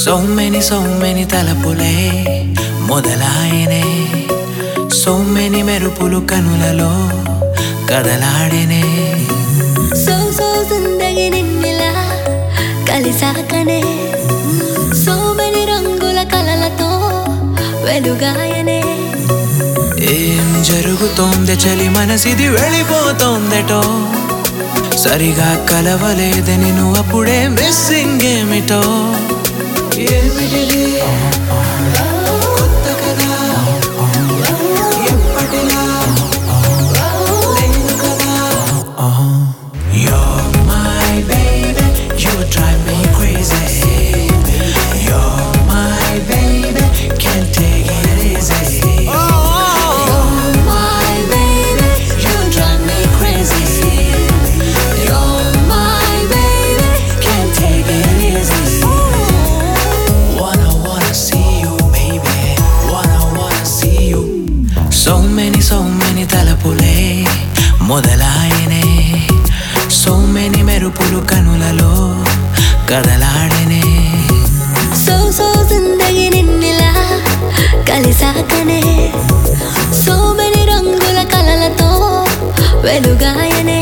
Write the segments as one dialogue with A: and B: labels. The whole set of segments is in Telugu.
A: So many తలపులే మొదలాయనే So many మెరుపులు కనులలో కదలాడేనే
B: సో జిందగీ నిన్నెలా కలిసాకనే So many రంగుల కలలతో వెలుగాయనే
A: ఏం జరుగుతోంది చలి మనసిది వెళ్ళిపోతోందటో సరిగా కలవలేదని నువ్వు అప్పుడే మిస్సింగ్ ఏమిటో ఏమిటిది కొత్త కదా ఎప్పటిలా లేదు కదా You're my baby, you drive me crazy You're my baby, can't take it easy
B: You're my baby, you drive me crazy You're my baby, can't take it easy
A: Wanna see you, baby. Wanna see you. So many తలపులే మొదలాయనే So many మెరుపులు కనులలో కదలాడనే
B: సో జిందగీ నిన్నెలా కలిసాకనే So many రంగుల కలలతో వెలుగాయనే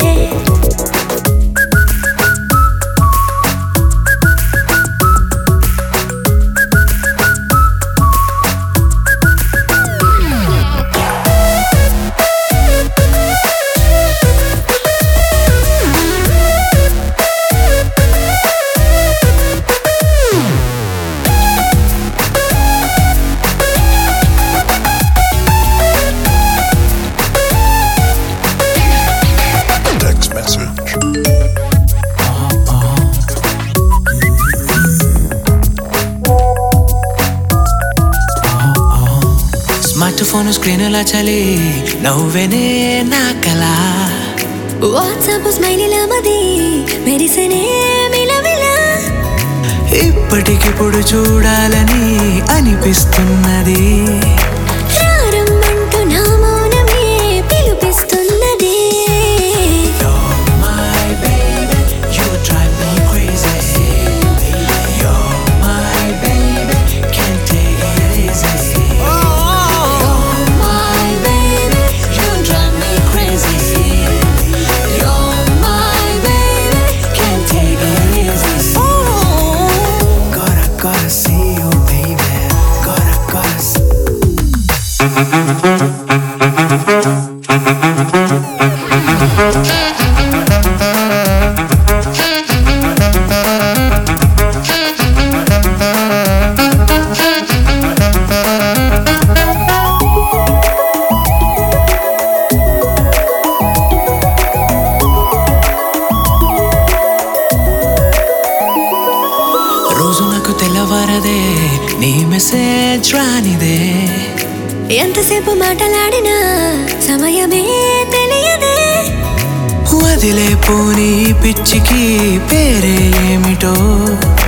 A: స్మార్ట్ ఫోన్ స్క్రీన్ లా చలి నవ్వెనే నా కళ
B: వాట్సాప్ స్మైలీలా మది మెరిసెనే మిలమిలా
A: ఇప్పటికిప్పుడు చూడాలని అనిపిస్తున్నది
B: ప్రారంభంటూ నా మౌనమే పిలుపిస్తున్నది
A: You're my baby, you drive me crazy You're my baby, can't take it easy
B: You're my baby, you drive me crazy You're my baby, can't take it easy
A: Gotta see you, baby. Gotta see. రోజు నాకు తెల్లవారదే నీ మెసేజ్ రానిదే
B: ఎంతసేపు మాటలాడినా సమయమే తెలియదే
A: వదిలేపోని పిచ్చికి పేరే ఏమిటో